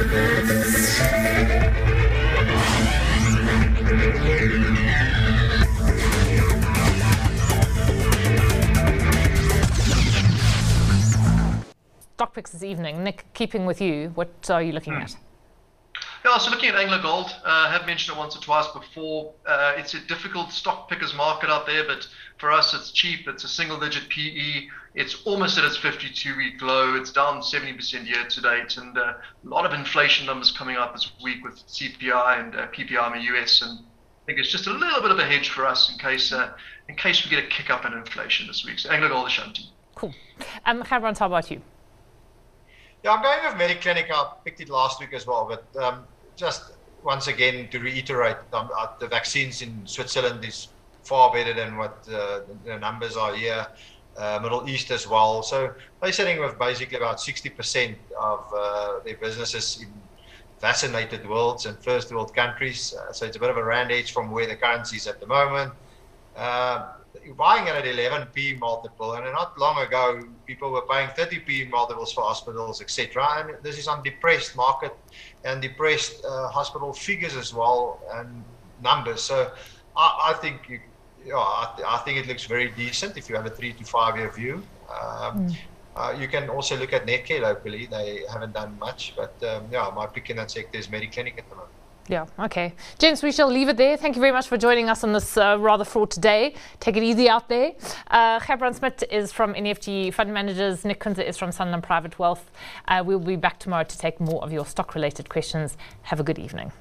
Stock picks this evening. Nick, keeping with you, what are you looking at? Yeah, so looking at AngloGold, I have mentioned it once or twice before. It's a difficult stock pickers market out there, but for us, it's cheap. It's a single-digit PE. It's almost at its 52-week low. It's down 70% year to date, and a lot of inflation numbers coming out this week with CPI and PPI in the US. And I think it's just a little bit of a hedge for us in case we get a kick up in inflation this week. So AngloGold Ashanti. Cool. Gerbrand, how about you? Yeah, I'm going with Mediclinic. I picked it last week as well, but just once again to reiterate, the vaccines in Switzerland is far better than what the numbers are here. Middle East as well. So they're sitting with basically about 60% of their businesses in vaccinated worlds and first world countries. So it's a bit of a rand edge from where the currency is at the moment. You're buying it at 11p multiple, and not long ago people were paying 30p multiples for hospitals, etc. And this is on depressed market and depressed hospital figures as well and numbers. So I think I think it looks very decent if you have a 3 to 5 year view. You can also look at Netcare locally. They haven't done much, but my pick in that sector is Mediclinic at the moment. Yeah, okay. Gents, we shall leave it there. Thank you very much for joining us on this rather fraught day. Take it easy out there. Gerbrand Smit is from NEFG Fund Managers. Nick Kunze is from Sanlam Private Wealth. We'll be back tomorrow to take more of your stock-related questions. Have a good evening.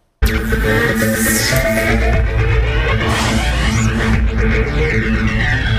Thank you.